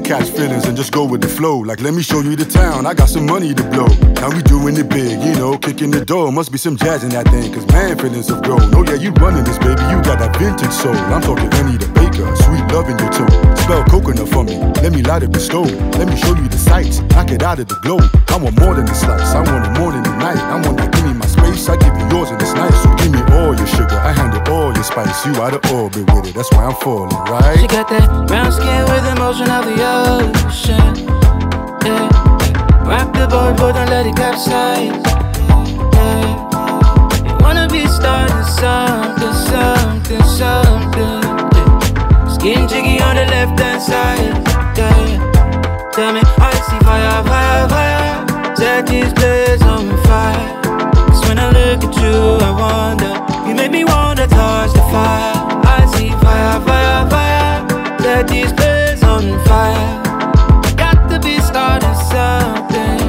catch feelings and just go with the flow. Like, let me show you the town, I got some money to blow. Now we doing it big, you know, kicking the door. Must be some jazz in that thing, cause man, feelings have grown. Oh yeah, you running this, baby, you got that vintage soul. I'm talking Lenny the Baker, sweet love in your tone. Spell coconut for me, let me light up the stove. Let me show you the sights, knock it out of the globe. I want more than the slice, I want it more than the night. I want that, give me my space, I give you yours and it's nice. So give me all your sugar, I handle all your spice. You out of orbit with it, that's why I'm falling, right? She got that brown skin with emotion of the ocean. Yeah. Rock the boat, but don't let it capsize. Yeah. You wanna be starting something, something, something. Yeah. Skin jiggy on the left hand side. Yeah. Tell me, I see fire, fire, fire. Set these blaze on fire. Cause when I look at you, I wonder. You make me wanna touch the fire. I see fire, fire, fire. Set these blaze on fire. Got to be starting something.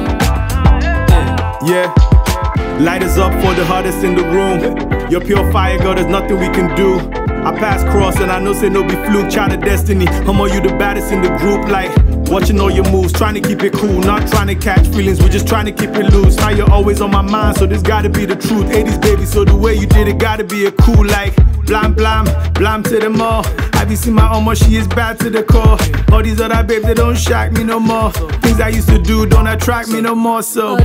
Yeah. Light us up for the hardest in the room. You're pure fire, girl, there's nothing we can do. I pass cross and I know say no be fluke, child of destiny. I'm all you the baddest in the group, like watching all your moves, trying to keep it cool, not trying to catch feelings, we're just trying to keep it loose. Now you're always on my mind, so this gotta be the truth. 80s baby, so the way you did it gotta be a cool, like blam blam, blam to them all. Have you seen my Oma, she is bad to the core. All these other babes, they don't shock me no more. Things I used to do don't attract me no more, so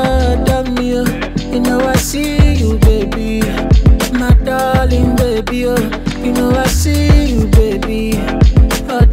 you know I see you, baby. My darling baby, oh. You know I see you, baby. Oh,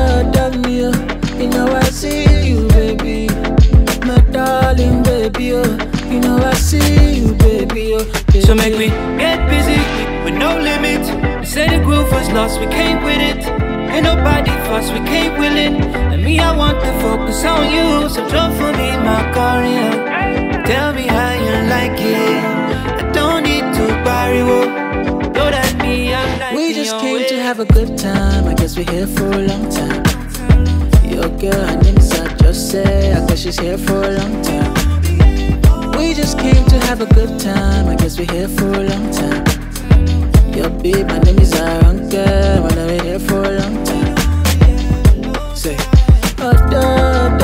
you know I see you, baby. My darling baby, oh. You know I see you, baby, oh. Baby. So make me get busy with no limit. You say the groove was lost, we came with it. Ain't nobody fuss, we came with it. And me, I want to focus on you. So jump for me, my career. Tell me how you like it. I don't need to borrow. Know that me, I'm like we just came to have a good time. I guess we're here for a long time. Your girl, her name is Just say. I guess she's here for a long time. We just came to have a good time. I guess we're here for a long time. Your babe, my name is Aranka. We're here for a long time. Say, oh,